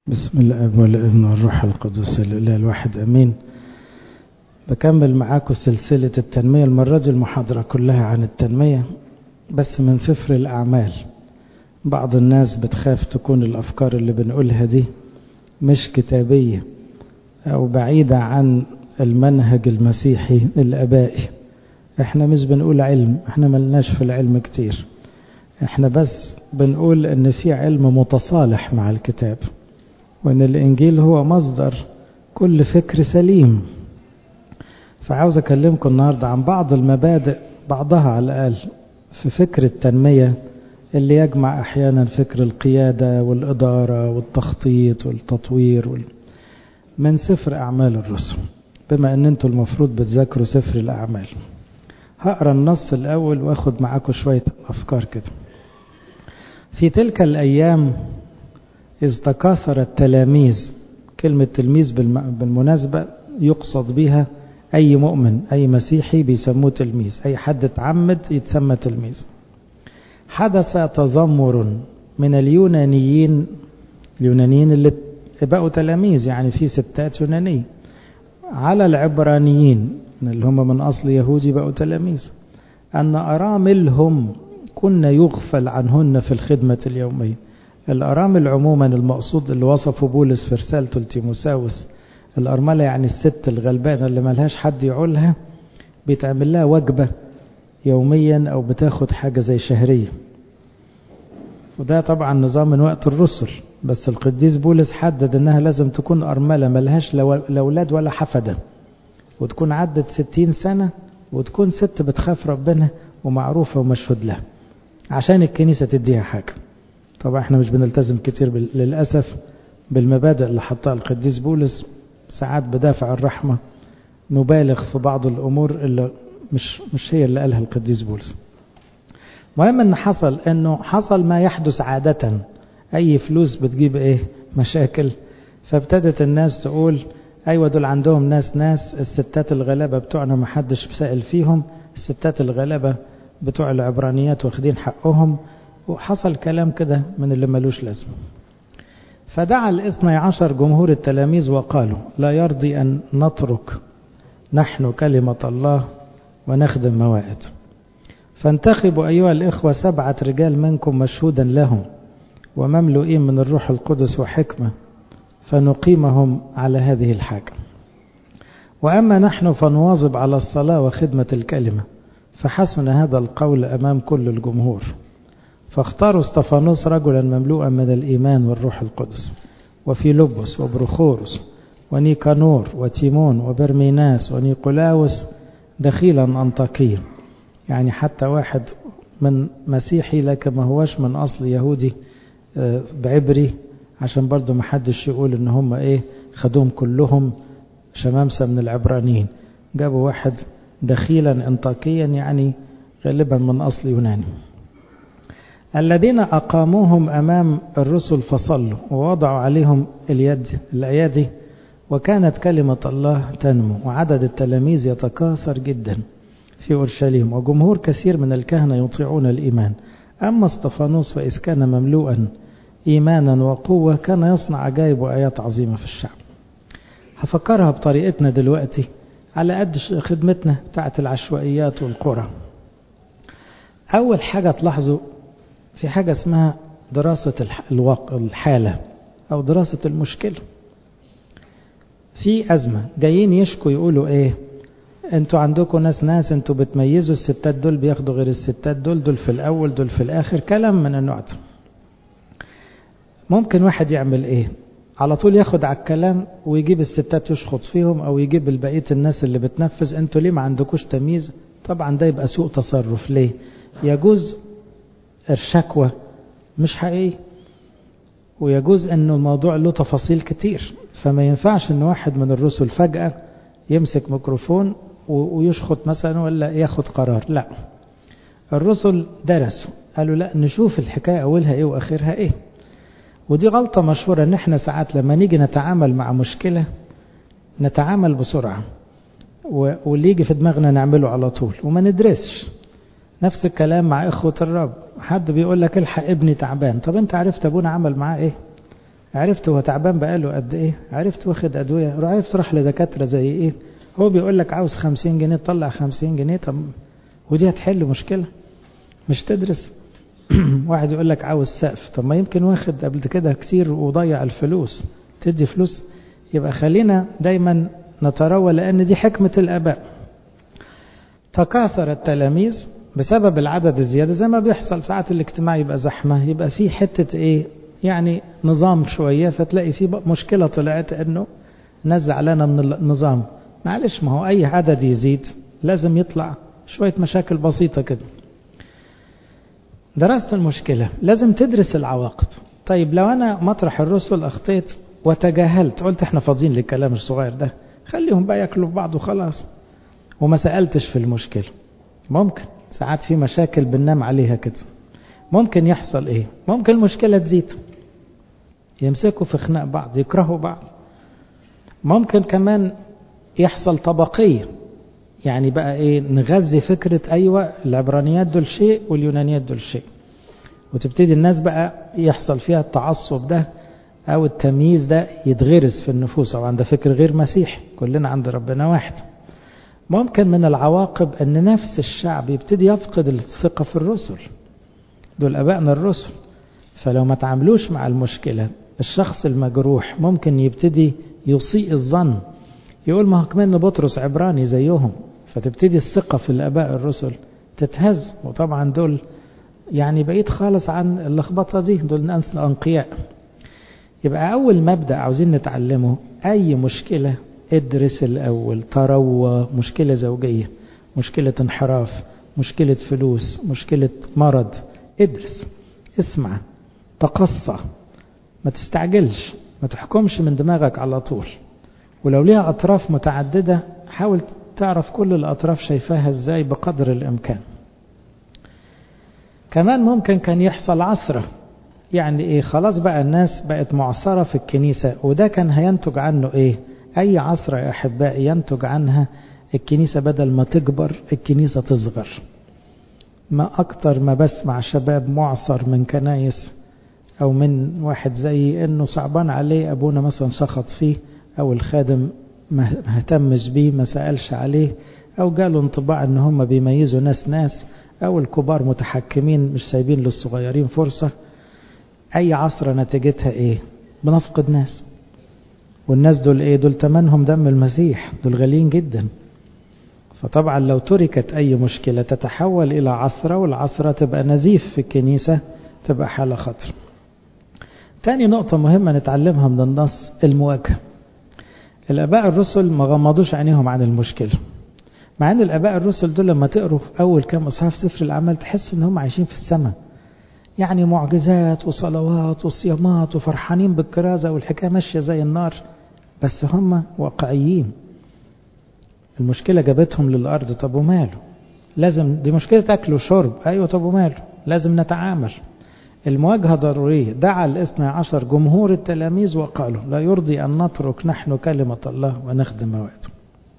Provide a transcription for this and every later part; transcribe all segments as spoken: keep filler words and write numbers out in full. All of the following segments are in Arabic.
بسم الاب والابن والروح القدس الاله الواحد امين. بكمل معاكم سلسله التنميه. المره دي المحاضره كلها عن التنميه بس من سفر الاعمال. بعض الناس بتخاف تكون الافكار اللي بنقولها دي مش كتابيه او بعيده عن المنهج المسيحي الابائي. احنا مش بنقول علم، احنا ملناش في العلم كتير، احنا بس بنقول ان في علم متصالح مع الكتاب، وان الانجيل هو مصدر كل فكر سليم. فعاوز اكلمكم النهارده عن بعض المبادئ، بعضها على الاقل في فكر التنميه اللي يجمع احيانا فكر القياده والاداره والتخطيط والتطوير وال... من سفر اعمال الرسل، بما ان انتوا المفروض بتذاكروا سفر الاعمال. هقرا النص الاول واخد معاكم شويه افكار كده. في تلك الايام إذ تكاثر التلاميذ، كلمة تلميذ بالمناسبة يقصد بها أي مؤمن، أي مسيحي بيسموه تلميذ، أي حد تعمد يتسمى تلميذ. حدث تذمر من اليونانيين، اليونانيين اللي بقوا تلاميذ، يعني في ستات يونانية، على العبرانيين اللي هم من أصل يهودي بقوا تلاميذ، أن أراملهم كنا يغفل عنهن في الخدمة اليومية. الأرامل عموما المقصود اللي وصفه بولس في رسالته لتيموساوس، الأرملة يعني الست الغلبانة اللي ملهاش حد يعولها، بيتعمل لها وجبة يوميا أو بتاخد حاجة زي شهرية. وده طبعا نظام من وقت الرسل، بس القديس بولس حدد انها لازم تكون أرملة ملهاش لا أولاد ولا حفدة، وتكون عدت ستين سنة، وتكون ست بتخاف ربنا ومعروفة ومشهود لها عشان الكنيسة تديها حاجة. طبعا احنا مش بنلتزم كتير للأسف بالمبادئ اللي حطها القديس بولس، ساعات بدافع الرحمة نبالغ في بعض الأمور اللي مش, مش هي اللي قالها القديس بولس. مهم ان حصل انه حصل ما يحدث عادة، اي فلوس بتجيب ايه؟ مشاكل. فابتدت الناس تقول ايوه دول عندهم ناس ناس الستات الغلابة بتوعنا ما حدش سائل فيهم، الستات الغلابة بتوع العبرانيات واخدين حقهم، وحصل كلام كده من اللي ملوش لازمه. فدعا الاثني عشر جمهور التلاميذ وقالوا لا يرضي أن نترك نحن كلمة الله ونخدم موائد، فانتخبوا أيها الإخوة سبعة رجال منكم مشهودا لهم ومملوئين من الروح القدس وحكمة، فنقيمهم على هذه الحاجة. وأما نحن فنواظب على الصلاة وخدمة الكلمة. فحسن هذا القول أمام كل الجمهور، فاختاروا استفانوس رجلا مملوءا من الإيمان والروح القدس، وفيلبس وبروخورس ونيكانور وتيمون وبرميناس ونيقولاوس دخيلا أنطاكيا، يعني حتى واحد من مسيحي لكن ما هوش من أصل يهودي بعبري، عشان برضو ما حدش يقول ان هم ايه خدوهم كلهم شمامسة من العبرانيين. جابوا واحد دخيلا أنطاكيا يعني غالبا من أصل يوناني. الذين أقاموهم أمام الرسل فصلوا ووضعوا عليهم اليد الأيادي، وكانت كلمة الله تنمو، وعدد التلاميذ يتكاثر جدا في أورشليم، وجمهور كثير من الكهنة يطيعون الإيمان. أما استفانوس فإذ كان مملوءا إيمانا وقوة كان يصنع عجائب وآيات عظيمة في الشعب. هفكرها بطريقتنا دلوقتي على قد خدمتنا بتاعت العشوائيات والقرى. أول حاجة تلاحظوا في حاجة اسمها دراسة الواقع الحالة أو دراسة المشكلة. في أزمة جايين يشكوا يقولوا إيه؟ أنتوا عندكم ناس ناس أنتوا بتميزوا الستات دول بياخدوا غير الستات دول، دول في الأول دول في الآخر، كلام من النوع ده. ممكن واحد يعمل إيه؟ على طول ياخد على الكلام ويجيب الستات يشخط فيهم، أو يجيب البقية الناس اللي بتنفذ أنتوا ليه ما عندكوش تمييز؟ طبعا ده يبقى سوء تصرف. ليه؟ يجوز الشكوى مش حقيقي، ويجوز انه الموضوع له تفاصيل كتير، فما ينفعش ان واحد من الرسل فجأة يمسك ميكروفون ويشخط مثلا ولا ياخد قرار. لا، الرسل درسوا قالوا لا نشوف الحكاية اولها ايه واخرها ايه. ودي غلطة مشهورة ان احنا ساعات لما نيجي نتعامل مع مشكلة نتعامل بسرعة، واللي يجي في دماغنا نعمله على طول وما ندرسش. نفس الكلام مع إخوة الرب، حد بيقول لك الحق ابني تعبان، طب انت عرفت ابونا عمل معاه ايه؟ عرفت هو تعبان بقاله قد ايه، عرفت واخد ادوية، عرفت راح لدكاترة زي ايه. هو بيقول لك عاوز خمسين جنيه تطلع خمسين جنيه، طب ودي هتحل مشكلة؟ مش تدرس. واحد يقول لك عاوز سقف، طب ما يمكن واخد قبل كده كتير وضيع الفلوس، تدي فلوس. يبقى خلينا دايما نتروى، لأن دي حكمة الآباء. تكاثر التلاميذ بسبب العدد الزيادة، زي ما بيحصل ساعات الاجتماع يبقى زحمة، يبقى في حتة ايه يعني نظام شوية، فتلاقي في مشكلة طلعت انه ناس زعلانة من النظام. معلش، ما هو اي عدد يزيد لازم يطلع شوية مشاكل بسيطة كده. درست المشكلة، لازم تدرس العواقب. طيب لو انا مطرح الرسل اخطيت وتجاهلت، قلت احنا فاضيين للكلام الصغير ده، خليهم بقى ياكلوا في بعض وخلاص، وما سألتش في المشكلة، ممكن ساعات في مشاكل بننام عليها كده، ممكن يحصل ايه؟ ممكن المشكلة تزيد، يمسكوا في خناق بعض، يكرهوا بعض. ممكن كمان يحصل طبقية، يعني بقى ايه، نغذي فكرة ايوه العبرانيات دول شيء واليونانيات دول شيء، وتبتدي الناس بقى يحصل فيها التعصب ده او التمييز ده يتغرس في النفوس، او عند فكر غير مسيحي، كلنا عند ربنا واحد. ممكن من العواقب ان نفس الشعب يبتدي يفقد الثقة في الرسل، دول ابائنا الرسل. فلو ما تعاملوش مع المشكلة، الشخص المجروح ممكن يبتدي يسيء الظن، يقول ما هو كمان بطرس عبراني زيهم، فتبتدي الثقة في الاباء الرسل تتهز. وطبعا دول يعني بعيد خالص عن اللخبطة دي، دول ناس الانقياء. يبقى اول مبدأ عاوزين نتعلمه، اي مشكلة ادرس الاول، تروى، مشكلة زوجية، مشكلة انحراف، مشكلة فلوس، مشكلة مرض، ادرس، اسمع، تقصى، ما تستعجلش، ما تحكمش من دماغك على طول. ولو ليها اطراف متعددة حاول تعرف كل الاطراف شايفاها ازاي بقدر الامكان. كمان ممكن كان يحصل عثرة، يعني ايه، خلاص بقى الناس بقت معصرة في الكنيسة، وده كان هينتج عنه ايه؟ اي عثرة يا احبائي ينتج عنها الكنيسة بدل ما تكبر الكنيسة تصغر. ما اكتر ما بسمع شباب معصر من كنايس، او من واحد زي انه صعبان عليه ابونا مثلا شخط فيه، او الخادم ما اهتمش بيه ما سألش عليه، او جاله انطباع ان هم بيميزوا ناس ناس، او الكبار متحكمين مش سايبين للصغيرين فرصة. اي عثرة نتيجتها ايه؟ بنفقد ناس، والناس دول ايه؟ دول تمنهم دم المسيح، دول غاليين جدا. فطبعا لو تركت اي مشكلة تتحول الى عثرة، والعثرة تبقى نزيف في الكنيسة، تبقى حالة خطر. تاني نقطة مهمة نتعلمها من النص، المواجهة. الاباء الرسل ما غمضوش عينيهم عن المشكلة، مع ان الاباء الرسل دول لما تقروا في اول كام اصحاح في سفر الاعمال تحس ان هم عايشين في السماء، يعني معجزات وصلوات وصيامات وفرحانين بالكرازة والحكاية ماشية زي النار، بس هم واقعيين. المشكلة جابتهم للأرض، طب وماله؟ لازم، دي مشكلة أكل وشرب، أيوة طب وماله؟ لازم نتعامل. المواجهة ضرورية. دعا الاثنى عشر جمهور التلاميذ وقالوا لا يرضي أن نترك نحن كلمة الله ونخدم موعده.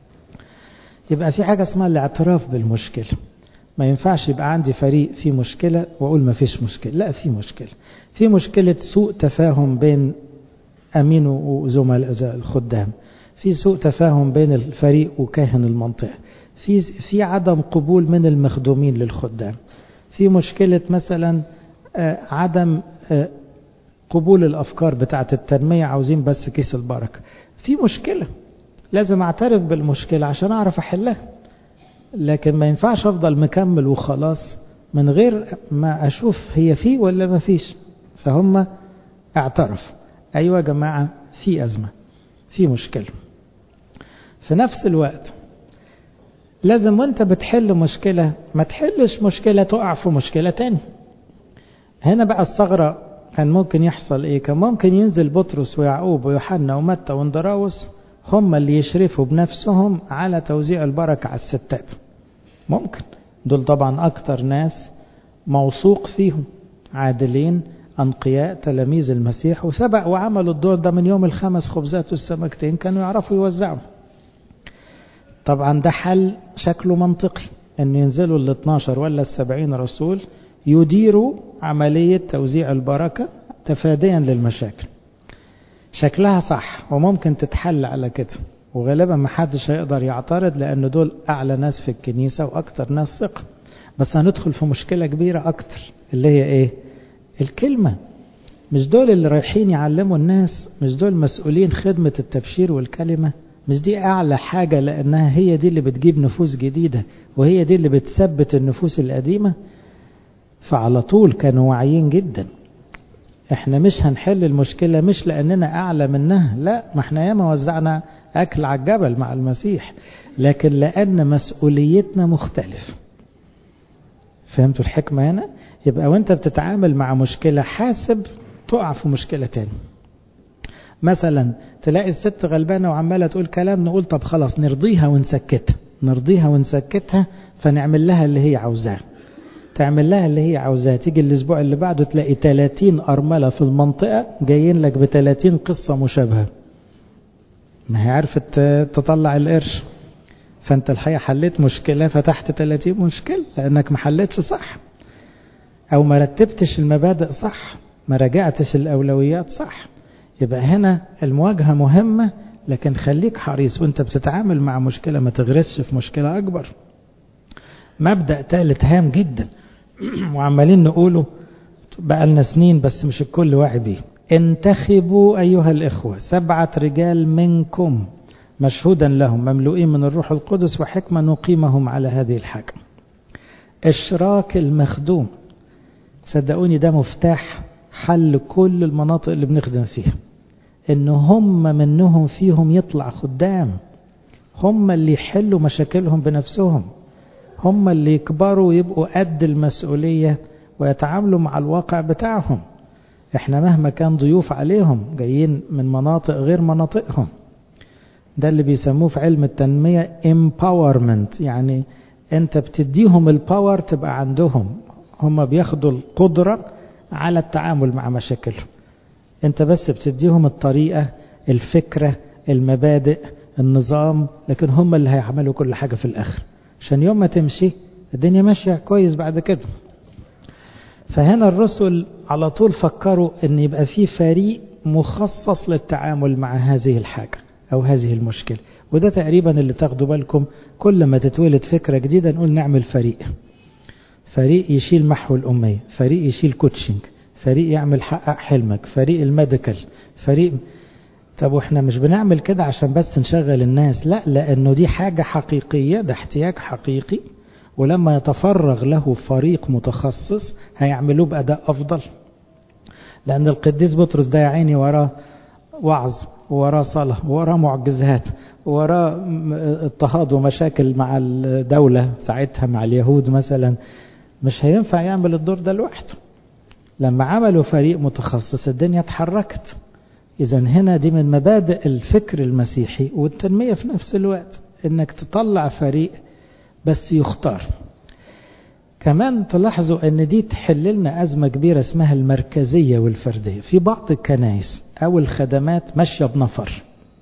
يبقى في حاجة اسمها الاعتراف بالمشكلة. ما ينفعش يبقى عندي فريق في مشكلة وأقول ما فيش مشكلة، لا في مشكلة. في مشكلة سوء تفاهم بين أمين وزملاء الخدام، في سوء تفاهم بين الفريق وكاهن المنطقة، في في عدم قبول من المخدومين للخدام، في مشكلة مثلا عدم قبول الأفكار بتاعة التنمية، عاوزين بس كيس البركة. في مشكلة لازم أعترف بالمشكلة عشان أعرف أحلها، لكن ما ينفعش أفضل مكمل وخلاص من غير ما أشوف هي فيه ولا ما فيش. فهم اعترف، أيوة يا جماعة في أزمة، في مشكلة. في نفس الوقت لازم وانت بتحل مشكلة ما تحلش مشكلة تقع في مشكلة تاني. هنا بقى الثغرة كان ممكن يحصل ايه؟ كان ممكن ينزل بطرس ويعقوب ويوحنا ومتى واندراوس هم اللي يشرفوا بنفسهم على توزيع البركة على الستات. ممكن، دول طبعا اكتر ناس موثوق فيهم، عادلين أنقياء تلاميذ المسيح، وسبق وعملوا الدور ده من يوم الخمس خبزات والسمكتين، كانوا يعرفوا يوزعوا. طبعا ده حل شكله منطقي، أن ينزلوا ال اثناشر ولا السبعين رسول يديروا عملية توزيع البركة تفاديا للمشاكل. شكلها صح وممكن تتحل على كده، وغالبا ما حدش هيقدر يعترض لأن دول أعلى ناس في الكنيسة وأكتر ناس ثقة. بس هندخل في مشكلة كبيرة أكتر اللي هي إيه؟ الكلمة. مش دول اللي رايحين يعلموا الناس، مش دول مسؤولين خدمة التبشير والكلمة، مش دي أعلى حاجة لأنها هي دي اللي بتجيب نفوس جديدة وهي دي اللي بتثبت النفوس القديمة. فعلى طول كانوا واعيين جدا. احنا مش هنحل المشكلة مش لأننا أعلى منها، لا، ما احنا ياما وزعنا أكل على الجبل مع المسيح، لكن لأن مسؤوليتنا مختلفة. فهمتوا الحكمة هنا؟ يبقى وانت بتتعامل مع مشكلة حاسب تقع في مشكلة تاني. مثلا تلاقي الست غلبانة وعمالة تقول كلام، نقول طب خلاص نرضيها ونسكتها، نرضيها ونسكتها فنعمل لها اللي هي عاوزاه. تعمل لها اللي هي عاوزاه، تيجي الاسبوع اللي بعده تلاقي ثلاثين أرملة في المنطقة جايين لك ب ثلاثين قصة مشابهة. ما هي عرفت تطلع القرش، فانت الحقيقة حليت مشكلة فتحت ثلاثين مشكلة لأنك ما حليتش صح، أو ما رتبتش المبادئ صح، ما راجعتش الأولويات صح. يبقى هنا المواجهة مهمة، لكن خليك حريص وانت بتتعامل مع مشكلة ما تغرسش في مشكلة أكبر. مبدأ ثالث هام جدا وعمالين نقوله بقالنا سنين بس مش الكل واعي بيه. انتخبوا أيها الإخوة سبعة رجال منكم مشهودا لهم مملوئين من الروح القدس وحكمة نقيمهم على هذه الحاجة. إشراك المخدوم، صدقوني ده مفتاح حل كل المناطق اللي بنخدم فيها، إن هم منهم فيهم يطلع خدام، هم اللي يحلوا مشاكلهم بنفسهم، هم اللي يكبروا ويبقوا قد المسؤولية ويتعاملوا مع الواقع بتاعهم. احنا مهما كان ضيوف عليهم جايين من مناطق غير مناطقهم. ده اللي بيسموه في علم التنمية empowerment، يعني انت بتديهم الباور تبقى عندهم، هم بياخدوا القدرة على التعامل مع مشاكلهم، انت بس بتديهم الطريقة، الفكرة، المبادئ، النظام، لكن هم اللي هيعملوا كل حاجة في الآخر عشان يوم ما تمشي الدنيا ماشية كويس بعد كده. فهنا الرسل على طول فكروا ان يبقى في فريق مخصص للتعامل مع هذه الحاجة او هذه المشكلة. وده تقريبا اللي تاخدوا بالكم كل ما تتولد فكرة جديدة نقول نعمل فريق، فريق يشيل محو الأمية، فريق يشيل كوتشنج، فريق يعمل حقق حلمك، فريق الميديكال، فريق. طب واحنا مش بنعمل كده عشان بس نشغل الناس، لا، لأنه دي حاجة حقيقية، ده احتياج حقيقي، ولما يتفرغ له فريق متخصص هيعملوه بأداء أفضل. لأن القديس بطرس ده يا عيني وراه وعظ وراه صلاة وراه معجزات وراه اضطهاد ومشاكل مع الدولة ساعتها مع اليهود مثلا، مش هينفع يعمل الدور ده لوحده. لما عملوا فريق متخصص الدنيا اتحركت. إذن هنا دي من مبادئ الفكر المسيحي والتنمية في نفس الوقت، انك تطلع فريق بس يختار. كمان تلاحظوا ان دي تحل لنا أزمة كبيرة اسمها المركزية والفردية. في بعض الكنائس او الخدمات ماشية بنفر،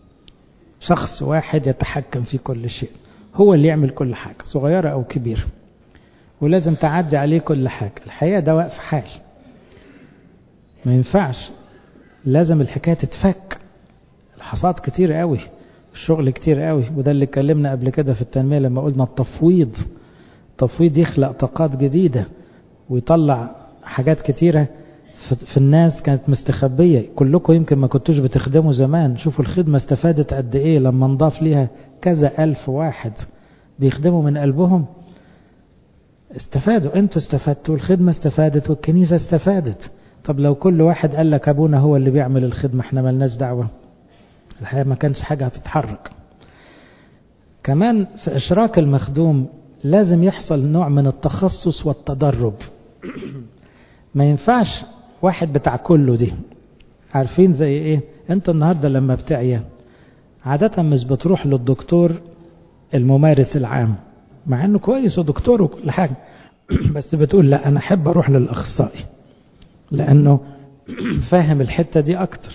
شخص واحد يتحكم في كل شيء، هو اللي يعمل كل حاجة صغيرة او كبيرة، ولازم تعدي عليه كل حاجة. الحقيقة ده واقف حال، ما ينفعش، لازم الحكاية تتفك. الحصاد كتير قوي، الشغل كتير قوي، وده اللي اتكلمنا قبل كده في التنمية لما قلنا التفويض. التفويض يخلق طاقات جديدة ويطلع حاجات كتيرة في الناس كانت مستخبية. كلكم يمكن ما كنتوش بتخدموا زمان، شوفوا الخدمة استفادت قد ايه لما نضاف ليها كذا ألف واحد بيخدموا من قلبهم. استفادوا، انتوا استفادتوا، الخدمة استفادت والكنيسة استفادت. طب لو كل واحد قال لك ابونا هو اللي بيعمل الخدمة احنا ملناش دعوة، الحقيقة ما كانش حاجة هتتحرك. كمان في إشراك المخدوم لازم يحصل نوع من التخصص والتدرب. ما ينفعش واحد بتاع كله دي. عارفين زي ايه؟ انت النهاردة لما بتعيا عادة مش بتروح للدكتور الممارس العام مع انه كويس ودكتور وكل حاجة، بس بتقول لا انا احب اروح للاخصائي لانه فاهم الحتة دي اكتر.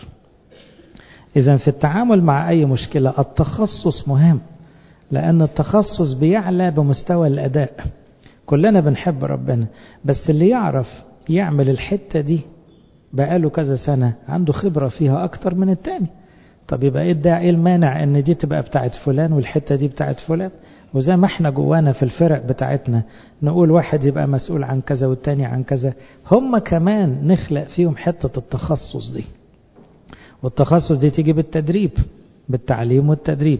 اذا في التعامل مع اي مشكلة التخصص مهم، لان التخصص بيعلى بمستوى الاداء. كلنا بنحب ربنا، بس اللي يعرف يعمل الحتة دي بقاله كذا سنة عنده خبرة فيها أكتر من التاني. طب يبقى إيه الداعي، إيه المانع إن دي تبقى بتاعت فلان والحتة دي بتاعت فلان؟ وزي ما احنا جوانا في الفرق بتاعتنا نقول واحد يبقى مسؤول عن كذا والتاني عن كذا، هم كمان نخلق فيهم حتة التخصص دي. والتخصص دي تيجي بالتدريب، بالتعليم والتدريب.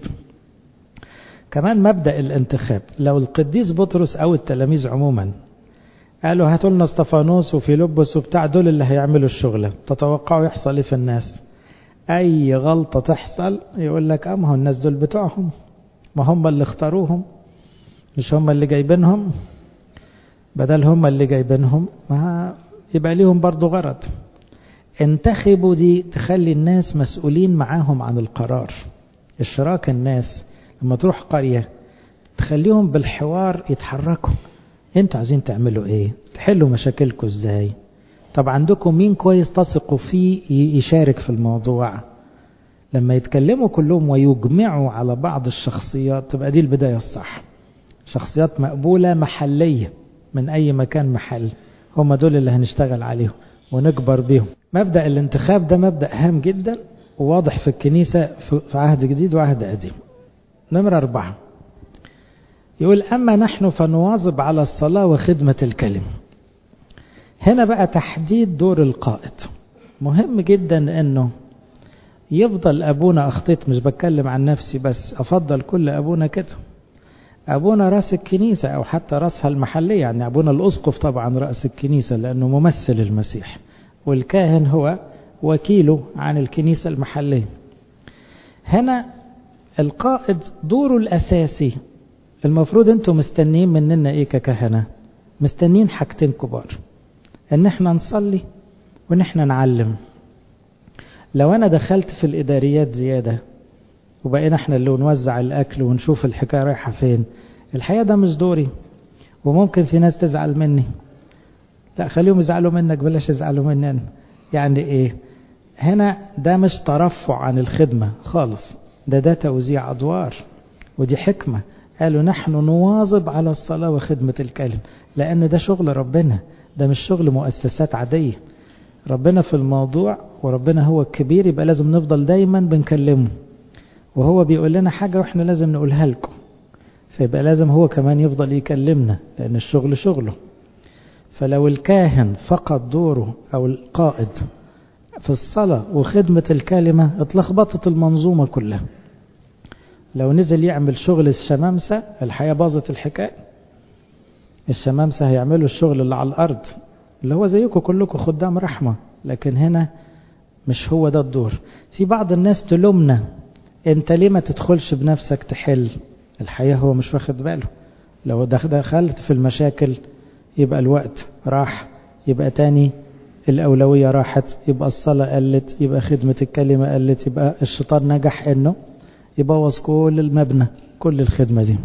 كمان مبدأ الانتخاب، لو القديس بطرس أو التلاميذ عموما قالوا هاتوا لنا اسطفانوس وفيلبس وبتاع، دول اللي هيعملوا الشغلة، تتوقعوا يحصل ايه في الناس؟ أي غلطة تحصل يقول لك أما هو الناس دول بتوعهم، ما هم اللي اختاروهم، مش هم اللي جايبينهم. بدل هم اللي جايبينهم ما يبقى ليهم برضو غرض. انتخبوا دي تخلي الناس مسؤولين معاهم عن القرار. اشراك الناس لما تروح قرية تخليهم بالحوار يتحركوا. انتوا عايزين تعملوا ايه؟ تحلوا مشاكلكم ازاي؟ طب عندكم مين كويس تثقوا فيه يشارك في الموضوع؟ لما يتكلموا كلهم ويجمعوا على بعض الشخصيات تبقى دي البداية الصح. شخصيات مقبولة محلية من أي مكان محل، هم دول اللي هنشتغل عليهم ونكبر بيهم. مبدأ الانتخاب ده مبدأ هام جدا وواضح في الكنيسة في عهد جديد وعهد قديم. نمرة أربعة يقول أما نحن فنواظب على الصلاة وخدمة الكلمة. هنا بقى تحديد دور القائد مهم جدا، انه يفضل ابونا، اخطيت مش بتكلم عن نفسي بس، افضل كل ابونا كده. ابونا راس الكنيسة او حتى راسها المحلية، يعني ابونا الاسقف طبعا راس الكنيسة لانه ممثل المسيح، والكاهن هو وكيله عن الكنيسة المحلية. هنا القائد دوره الاساسي، المفروض انتم مستنين مننا ايه ككهنة؟ مستنين حاجتين كبار، ان احنا نصلي وان احنا نعلم. لو انا دخلت في الاداريات زيادة وبقينا احنا اللي نوزع الاكل ونشوف الحكاية رايحة فين، الحقيقة ده مش دوري، وممكن في ناس تزعل مني. لا خليهم يزعلوا منك، بلاش يزعلوا مني أنا. يعني ايه؟ هنا ده مش ترفع عن الخدمة خالص، ده ده توزيع ادوار، ودي حكمة. قالوا نحن نواظب على الصلاة وخدمة الكلم، لان ده شغل ربنا، ده مش شغل مؤسسات عادية. ربنا في الموضوع وربنا هو الكبير، يبقى لازم نفضل دايما بنكلمه، وهو بيقول لنا حاجة واحنا لازم نقولها لكم، فيبقى لازم هو كمان يفضل يكلمنا لأن الشغل شغله. فلو الكاهن فقد دوره أو القائد في الصلاة وخدمة الكلمة اتلخبطت المنظومة كلها. لو نزل يعمل شغل الشمامسة الحياة باظت الحكاية. الشمامسة هيعملوا الشغل اللي على الأرض اللي هو زيكم كلكم خدام رحمة، لكن هنا مش هو ده الدور. في بعض الناس تلومنا، انت ليه ما تدخلش بنفسك تحل الحياة؟ هو مش واخد باله. لو دخلت في المشاكل يبقى الوقت راح، يبقى تاني الأولوية راحت، يبقى الصلاة قلت، يبقى خدمة الكلمة قلت، يبقى الشيطان نجح انه يبوظ كل المبنى، كل الخدمة دي.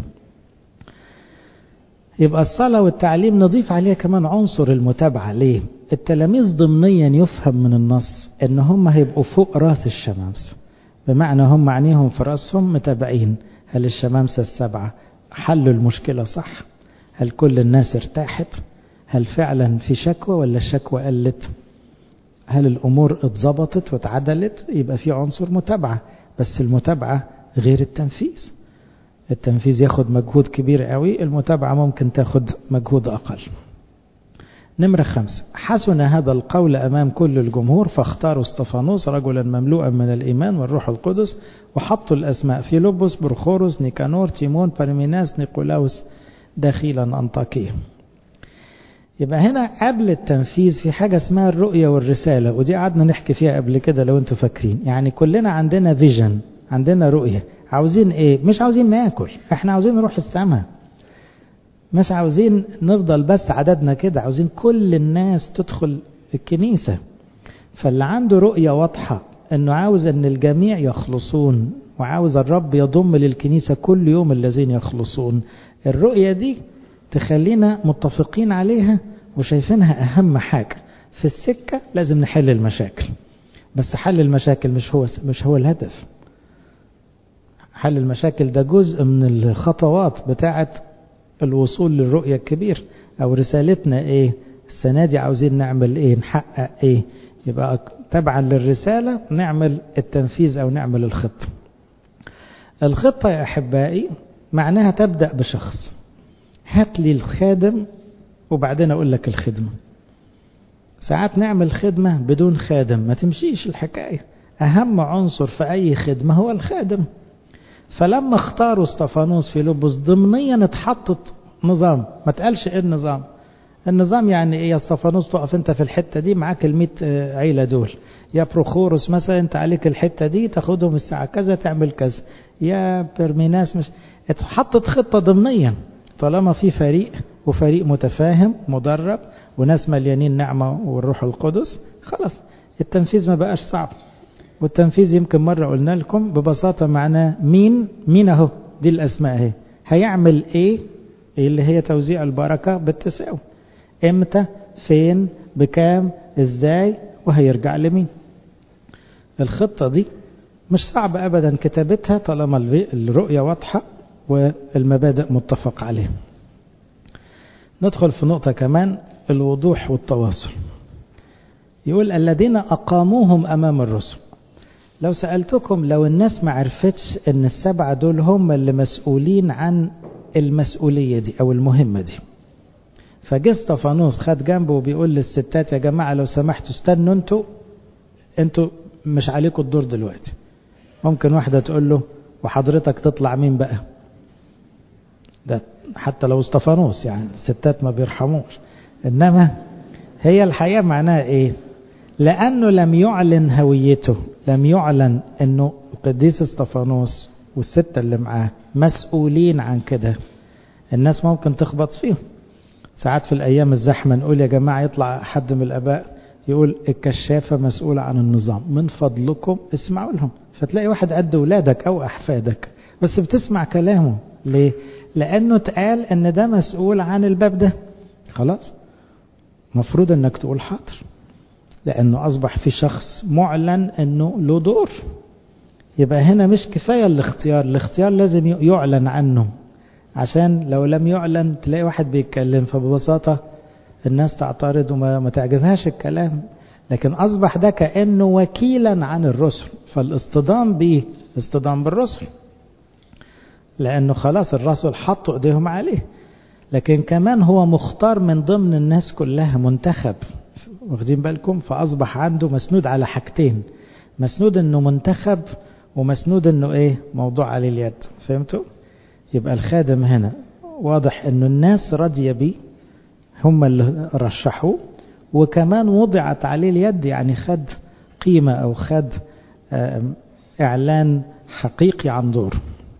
يبقى الصلاة والتعليم نضيف عليها كمان عنصر المتابعة. ليه؟ التلاميذ ضمنيا يفهم من النص ان هم هيبقوا فوق راس الشمامسة، بمعنى هم عينيهم في راسهم متابعين. هل الشمامسة السبعة حلوا المشكلة صح؟ هل كل الناس ارتاحت؟ هل فعلا في شكوى ولا الشكوى قلت؟ هل الأمور اتظبطت واتعدلت؟ يبقى في عنصر متابعة، بس المتابعة غير التنفيذ. التنفيذ ياخد مجهود كبير قوي، المتابعة ممكن تاخد مجهود أقل. نمرة خمسة، حسن هذا القول أمام كل الجمهور فاختاروا اسطفانوس رجلا مملوءا من الإيمان والروح القدس، وحطوا الأسماء فيلبس برخوروس نيكانور تيمون بارميناس نيقولاوس داخلا أنطاكية. يبقى هنا قبل التنفيذ في حاجة اسمها الرؤية والرسالة، ودي قعدنا نحكي فيها قبل كده لو انتوا فاكرين. يعني كلنا عندنا فيجن، عندنا رؤية. عاوزين ايه؟ مش عاوزين ناكل، احنا عاوزين نروح السماء، مش عاوزين نفضل بس عددنا كده، عاوزين كل الناس تدخل الكنيسة. فاللي عنده رؤية واضحة انه عاوز ان الجميع يخلصون، وعاوز الرب يضم للكنيسة كل يوم الذين يخلصون، الرؤية دي تخلينا متفقين عليها وشايفينها أهم حاجة في السكة. لازم نحل المشاكل، بس حل المشاكل مش هو مش هو الهدف. حل المشاكل ده جزء من الخطوات بتاعة الوصول للرؤية الكبير. أو رسالتنا إيه السنة دي؟ عاوزين نعمل إيه؟ نحقق إيه؟ يبقى تبعا للرسالة نعمل التنفيذ أو نعمل الخطة. الخطة يا أحبائي معناها تبدأ بشخص، هات لي الخادم وبعدين أقول لك الخدمة. ساعات نعمل خدمة بدون خادم ما تمشيش الحكاية. أهم عنصر في أي خدمة هو الخادم. فلما اختاروا اسطفانوس في لبس ضمنيا اتحطت نظام. ما تقالش ايه النظام. النظام يعني ايه؟ يا اسطفانوس تقف انت في الحتة دي معاك الميت عيلة دول، يا بروخورس مثلا انت عليك الحتة دي تاخدهم الساعة كذا تعمل كذا، يا برميناس مش اتحطت خطة ضمنيا. طالما في فريق وفريق متفاهم مدرب وناس مليانين نعمة والروح القدس، خلاص التنفيذ ما بقاش صعب. والتنفيذ يمكن مرة قلنا لكم ببساطة معناه مين مين اهو، دي الأسماء اهي، هيعمل ايه اللي هي توزيع البركة بالتساوي، امتى فين بكام ازاي وهيرجع لمين. الخطة دي مش صعب أبدا كتابتها طالما الرؤية واضحة والمبادئ متفق عليها. ندخل في نقطة كمان، الوضوح والتواصل. يقول الذين أقاموهم أمام الرسل. لو سألتكم لو الناس ما عرفتش ان السبعة دول هم اللي مسؤولين عن المسؤولية دي او المهمة دي، فجه اسطفانوس خد جنبه وبيقول للستات يا جماعة لو سمحتوا استنوا انتوا انتوا مش عليكم الدور دلوقتي. ممكن واحدة تقول له وحضرتك تطلع مين بقى؟ ده حتى لو اسطفانوس يعني الستات ما بيرحموش. انما هي الحقيقة معناها ايه؟ لأنه لم يعلن هويته، لم يعلن أنه القديس اسطفانوس والستة اللي معاه مسؤولين عن كده، الناس ممكن تخبط فيهم. ساعات في الأيام الزحمة نقول يا جماعة يطلع حد من الآباء يقول الكشافة مسؤولة عن النظام، من فضلكم اسمعوا لهم. فتلاقي واحد قد ولادك أو أحفادك بس بتسمع كلامه. ليه؟ لأنه اتقال أن ده مسؤول عن الباب ده، خلاص مفروض أنك تقول حاضر، لأنه أصبح في شخص معلن أنه له دور. يبقى هنا مش كفاية الاختيار، الاختيار لازم يعلن عنه، عشان لو لم يعلن تلاقي واحد بيتكلم فببساطة الناس تعترض وما ما تعجبهاش الكلام. لكن أصبح ده كأنه وكيلا عن الرسل، فالاصطدام به اصطدام بالرسل، لأنه خلاص الرسل حطوا ايديهم عليه. لكن كمان هو مختار من ضمن الناس كلها، منتخب، واخدين بالكم؟ فأصبح عنده مسنود على حاجتين، مسنود انه منتخب ومسنود انه ايه؟ موضوع عليه اليد. فهمتوا؟ يبقى الخادم هنا واضح انه الناس راضية بيه، هم اللي رشحوه، وكمان وضعت عليه اليد، يعني خد قيمة او خد اعلان حقيقي عن دور.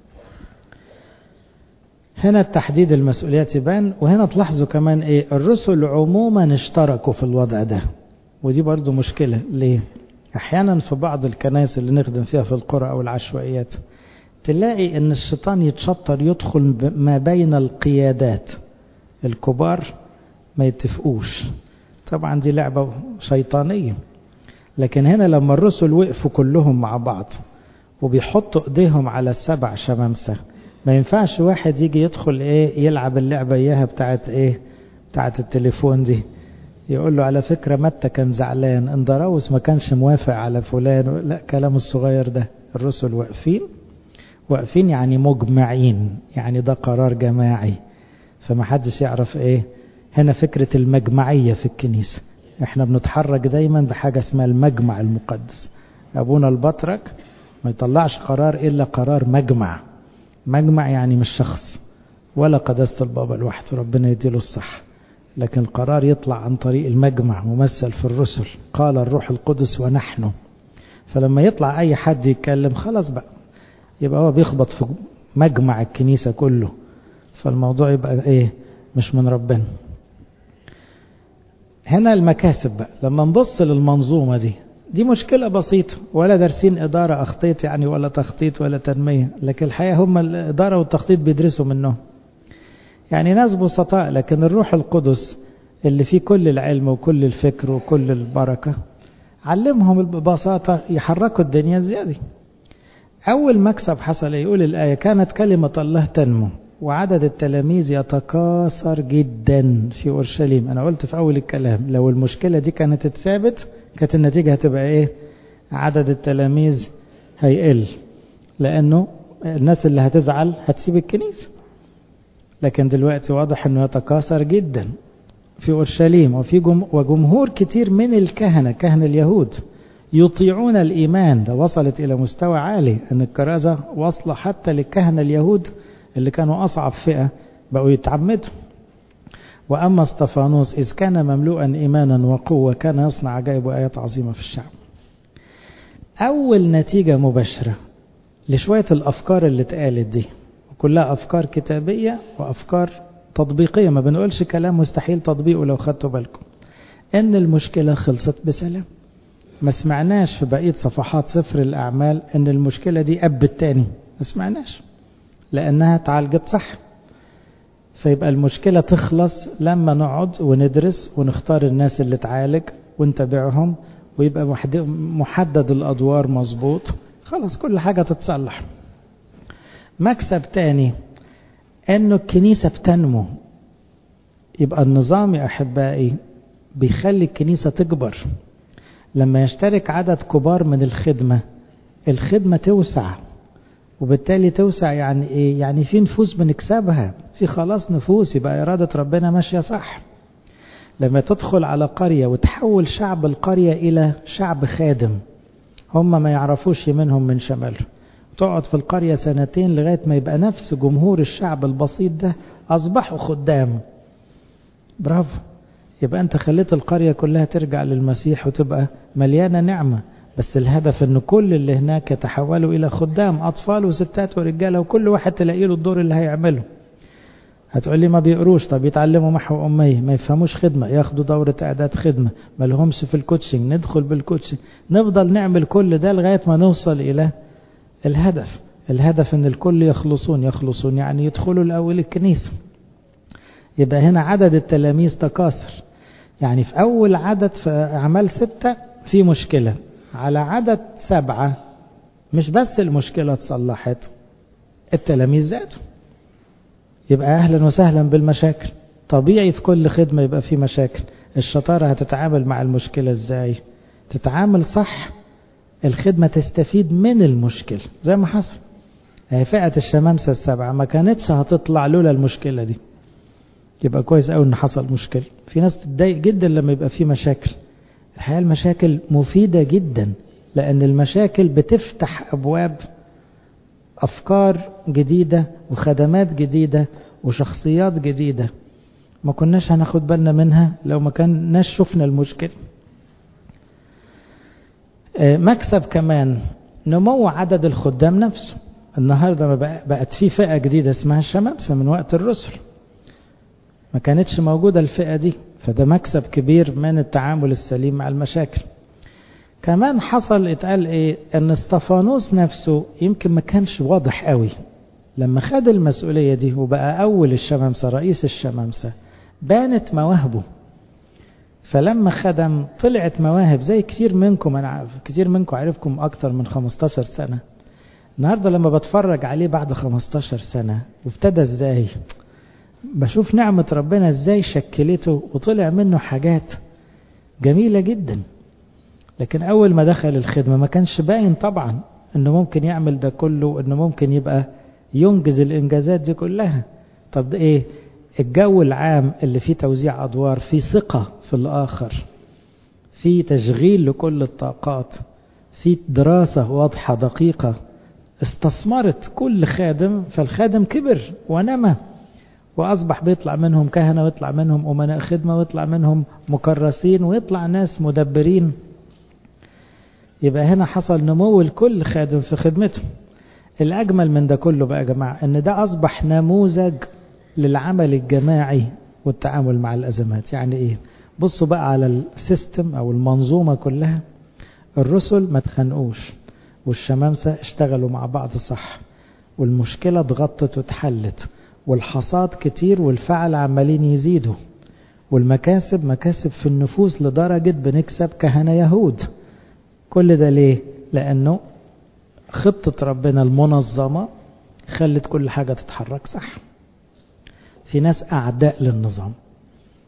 هنا التحديد المسؤوليات يبان. وهنا تلاحظوا كمان ايه؟ الرسل عموما اشتركوا في الوضع ده، ودي برضو مشكلة. ليه؟ احيانا في بعض الكنائس اللي نخدم فيها في القرى او العشوائيات تلاقي ان الشيطان يتشطر يدخل ما بين القيادات الكبار ما يتفقوش. طبعا دي لعبة شيطانية. لكن هنا لما الرسل وقفوا كلهم مع بعض وبيحطوا ايديهم على السبع شمامسة، ما ينفعش واحد يجي يدخل ايه يلعب اللعبة اياها بتاعت ايه بتاعت التليفون دي، يقول له على فكرة متى كان زعلان، اندراوس ما كانش موافق على فلان. لا، كلام الصغير ده. الرسل واقفين واقفين يعني مجمعين، يعني ده قرار جماعي، فما حدش يعرف ايه. هنا فكرة المجمعية في الكنيسة، احنا بنتحرك دايما بحاجة اسمها المجمع المقدس. ابونا البطرك ما يطلعش قرار الا قرار مجمع. مجمع يعني مش شخص ولا قداسة البابا لوحده، ربنا يديله الصح، لكن القرار يطلع عن طريق المجمع ممثل في الرسل. قال الروح القدس ونحن. فلما يطلع اي حد يتكلم خلاص بقى يبقى هو بيخبط في مجمع الكنيسة كله، فالموضوع يبقى ايه؟ مش من ربنا. هنا المكاسب بقى لما نبص للمنظومة دي، دي مشكلة بسيطة، ولا دارسين إدارة أخطيط يعني ولا تخطيط ولا تنمية، لكن الحقيقة هم الإدارة والتخطيط بيدرسوا منهم، يعني ناس بسطاء، لكن الروح القدس اللي فيه كل العلم وكل الفكر وكل البركة علمهم ببساطة يحركوا الدنيا زيادة. أول مكسب حصل يقول الآية كانت كلمة الله تنمو وعدد التلاميذ يتكاثر جدا في أورشليم. أنا قلت في أول الكلام لو المشكلة دي كانت اتثابت كانت النتيجة هتبقى ايه؟ عدد التلاميذ هيقل، لانه الناس اللي هتزعل هتسيب الكنيسة. لكن دلوقتي واضح انه يتكاثر جدا في اورشليم، وفي جم وجمهور كتير من الكهنة كهنة اليهود يطيعون الايمان. ده وصلت الى مستوى عالي ان الكرازة واصلة حتى للكهنة اليهود اللي كانوا اصعب فئة بقوا يتعمدوا. واما استفانوس اذ كان مملوءا ايمانا وقوة كان يصنع عجائب وايات عظيمة في الشعب. اول نتيجة مباشرة لشوية الافكار اللي اتقالت دي، وكلها افكار كتابية وافكار تطبيقية، ما بنقولش كلام مستحيل تطبيقه لو خدتوا بالكم، ان المشكلة خلصت بسلام. ما سمعناش في بقية صفحات سفر الاعمال ان المشكلة دي اب التاني، ما سمعناش، لانها اتعالجت صح. فيبقى المشكلة تخلص لما نقعد وندرس ونختار الناس اللي تعالج ونتابعهم، ويبقى محدد الادوار مظبوط، خلاص كل حاجة تتصلح. مكسب تاني انه الكنيسة بتنمو. يبقى النظام يا احبائي بيخلي الكنيسة تكبر. لما يشترك عدد كبار من الخدمة، الخدمة توسع، وبالتالي توسع يعني ايه؟ يعني في نفوس بنكسبها، في خلاص نفوس، يبقى إرادة ربنا ماشية صح. لما تدخل على قرية وتحول شعب القرية إلى شعب خادم، هم ما يعرفوش يمينهم من شمالهم، تقعد في القرية سنتين لغاية ما يبقى نفس جمهور الشعب البسيط ده أصبحوا خدام. برافو، يبقى أنت خليت القرية كلها ترجع للمسيح وتبقى مليانة نعمة. بس الهدف أن كل اللي هناك يتحولوا إلى خدام، أطفال وستات ورجالة، وكل واحد تلاقي له الدور اللي هيعمله. هتقول لي ما بيقروش، طب يتعلموا محو أمية، ما يفهموش خدمة، ياخدوا دورة إعداد خدمة، ما لهمش في الكوتشنج، ندخل بالكوتشنج، نفضل نعمل كل ده لغاية ما نوصل إلى الهدف. الهدف أن الكل يخلصون. يخلصون يعني يدخلوا الأول الكنيسة. يبقى هنا عدد التلاميذ تكاثر. يعني في أول عدد في أعمال ستة في مشكلة، على عدد سبعة مش بس المشكلة اتصلحت، التلاميذ زادوا. يبقى أهلا وسهلا بالمشاكل. طبيعي في كل خدمة يبقى في مشاكل. الشطارة هتتعامل مع المشكلة ازاي؟ تتعامل صح، الخدمة تستفيد من المشكلة زي ما حصل. هي فئة الشمامسة السبعة ما كانتش هتطلع لولا المشكلة دي. يبقى كويس قوي ان حصل مشكلة. في ناس تتضايق جدا لما يبقى في مشاكل. الحقيقة المشاكل مفيدة جدا، لأن المشاكل بتفتح أبواب أفكار جديدة وخدمات جديدة وشخصيات جديدة ما كناش هناخد بالنا منها لو ما كناش شفنا المشكلة. مكسب كمان نمو عدد الخدام نفسه. النهاردة بقت في فئة جديدة اسمها الشمامسة من وقت الرسل، ما كانتش موجودة الفئة دي، فده مكسب كبير من التعامل السليم مع المشاكل. كمان حصل اتقال ايه؟ ان استفانوس نفسه يمكن ما كانش واضح قوي لما خد المسؤولية دي وبقى اول الشمامسة رئيس الشمامسة، بانت مواهبه. فلما خدم طلعت مواهب زي كتير منكم. انا عارف كتير منكم عارفكم اكتر من خمستاشر سنة. النهاردة لما بتفرج عليه بعد خمستاشر سنة وابتدى ازاي، بشوف نعمة ربنا ازاي شكلته وطلع منه حاجات جميلة جدا. لكن اول ما دخل الخدمة ما كانش باين طبعا انه ممكن يعمل ده كله، انه ممكن يبقى ينجز الانجازات دي كلها. طب ده ايه؟ الجو العام اللي فيه توزيع ادوار، فيه ثقة في الاخر، فيه تشغيل لكل الطاقات، فيه دراسة واضحة دقيقة استثمرت كل خادم، فالخادم كبر ونمى وأصبح بيطلع منهم كهنة ويطلع منهم أمناء خدمة ويطلع منهم مكرسين ويطلع ناس مدبرين. يبقى هنا حصل نمو لكل خادم في خدمته. الأجمل من ده كله بقى يا جماعة إن ده أصبح نموذج للعمل الجماعي والتعامل مع الأزمات. يعني إيه؟ بصوا بقى على السيستم أو المنظومة كلها. الرسل ما تخنقوش، والشمامسة اشتغلوا مع بعض صح، والمشكلة اتغطت واتحلت، والحصاد كتير والفعل عمالين يزيدوا، والمكاسب مكاسب في النفوس لدرجة بنكسب كهنة يهود. كل ده ليه؟ لأنه خطة ربنا المنظمة خلت كل حاجة تتحرك صح. في ناس أعداء للنظام،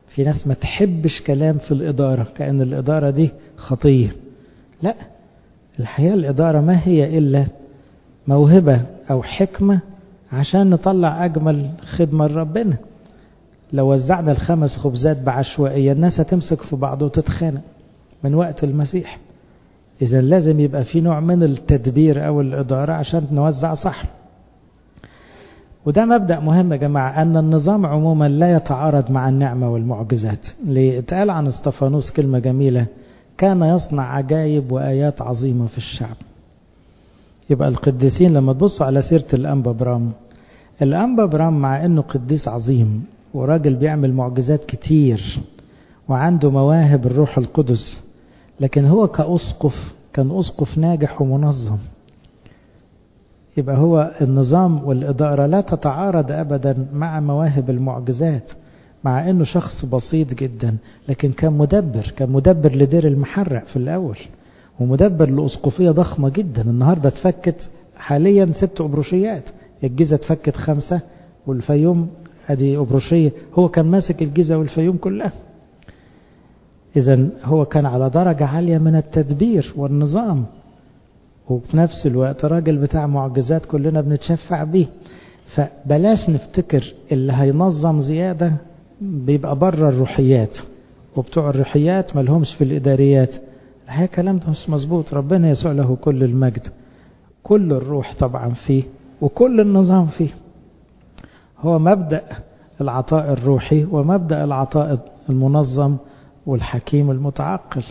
في ناس ما تحبش كلام في الإدارة كأن الإدارة دي خطية. لا، الحقيقة الإدارة ما هي إلا موهبة أو حكمة عشان نطلع أجمل خدمة لربنا. لو وزعنا الخمس خبزات بعشوائية الناس هتمسك في بعض وتتخانق من وقت المسيح. إذا لازم يبقى في نوع من التدبير أو الإدارة عشان نوزع صح. وده مبدأ مهم يا جماعة، أن النظام عموما لا يتعارض مع النعمة والمعجزات. اتقال عن اسطفانوس كلمة جميلة: كان يصنع عجائب وآيات عظيمة في الشعب. يبقى القديسين لما تبصوا على سيرة الأنبا برام، الأنبا برام مع أنه قديس عظيم وراجل بيعمل معجزات كتير وعنده مواهب الروح القدس، لكن هو كأسقف كان أسقف ناجح ومنظم. يبقى هو النظام والإدارة لا تتعارض أبدا مع مواهب المعجزات، مع أنه شخص بسيط جدا لكن كان مدبر، كان مدبر لدير المحرق في الأول، ومدبر لأسقفية ضخمة جدا. النهاردة تفكت حاليا ست أبروشيات، الجيزة تفكت خمسة والفيوم ادي أبروشية، هو كان ماسك الجيزة والفيوم كلها. إذن هو كان على درجة عالية من التدبير والنظام، وفي نفس الوقت راجل بتاع معجزات كلنا بنتشفع بيه. فبلاش نفتكر اللي هينظم زيادة بيبقى بره الروحيات، وبتوع الروحيات ما لهمش في الإداريات. الحقيقة كلام ده مش مظبوط. ربنا يسوع له كل المجد، كل الروح طبعا فيه وكل النظام فيه. هو مبدأ العطاء الروحي ومبدأ العطاء المنظم والحكيم المتعقل.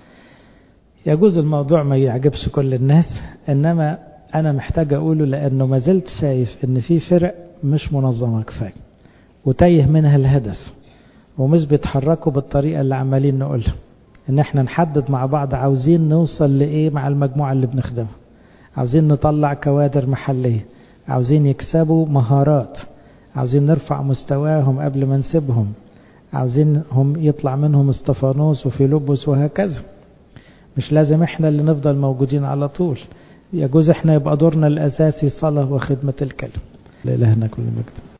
يجوز الموضوع ما يعجبش كل الناس، إنما أنا محتاج أقوله لأنه ما زلت شايف إن في فرق مش منظمة كفاية وتايه منها الهدف، ومش بيتحركوا بالطريقة اللي عمالين نقولها، إن إحنا نحدد مع بعض عاوزين نوصل لإيه مع المجموعة اللي بنخدمها. عاوزين نطلع كوادر محلية، عاوزين يكسبوا مهارات، عاوزين نرفع مستواهم قبل ما نسيبهم، عاوزين هم يطلع منهم اسطفانوس وفيلبس وهكذا. مش لازم احنا اللي نفضل موجودين على طول، يجوز احنا يبقى دورنا الأساسي صلاة وخدمة الكلمة. لإلهنا كل مجد.